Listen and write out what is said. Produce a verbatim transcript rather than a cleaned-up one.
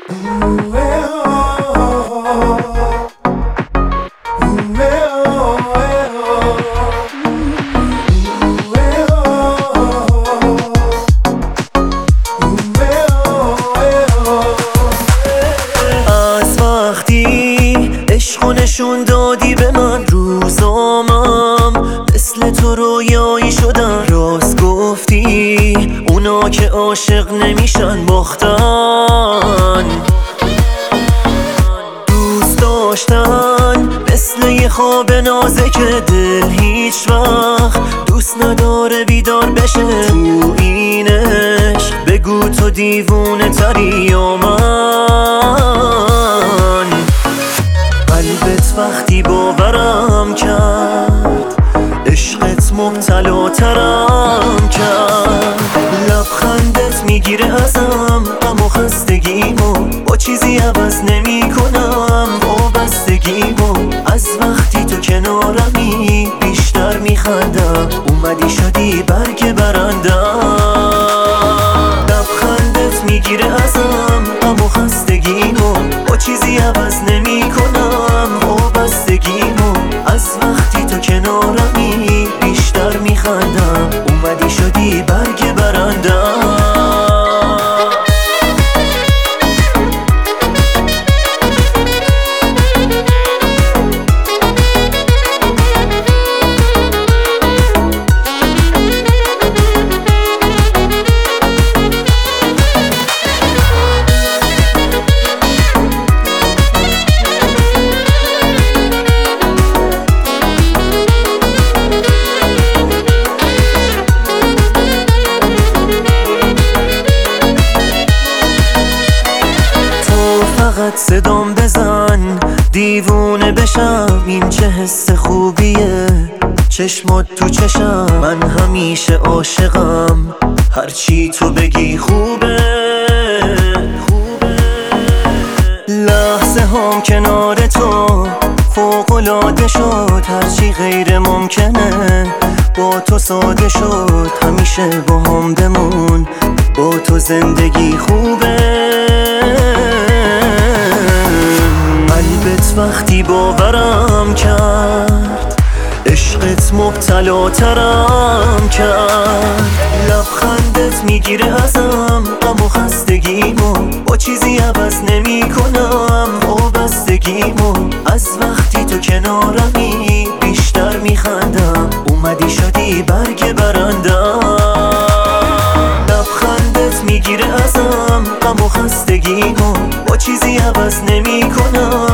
از وقتی عشقو نشون دادی به من، روزامم مثل تو رویایی شدن. راست گفتی اونا که عاشق نمیشن باختن. دوست داشتن مثل یه خواب نازک دل هیچ وقت دوست نداره بیدار بشه. تو اینش بگو تو دیوونه تری یا من. قلبت وقتی باورم کرد، عشقت مبتلا ترم کرد. لبخندت میگیره ازم غم و خستگیمو، با چیزی عوض نمی کنم وابستگیمو. از وقتی تو کنارمی بیشتر میخندم، اومدی شدی برگ برندم. لبخندت میگیره ازم غم و خستگیمو، با چیزی عوض نمی کنم وابستگیمو. از وقتی تو کنارمی بیشتر میخندم، اومدی شدی برگ برندم. فقط صدام بزن دیوونه بشم، این چه حس خوبیه چشمات تو چشم. من همیشه عاشقم هرچی تو بگی خوبه. لحظه هم کنار تو فوق‌العاده شد، هرچی غیر ممکنه با تو ساده شد. همیشه با هم بمون، با تو زندگی خوبه. قلبت وقتی باورم کرد، عشقت مبتلا ترم کرد. لبخندت میگیره ازم غم و خستگیمو، با چیزی عوض نمی کنم وابستگیمو. از وقتی تو کنارمی بیشتر میخندم، اومدی شدی برگ برندم. لبخندت میگیره ازم غم و خستگیمو، با چیزی عوض نمی کنم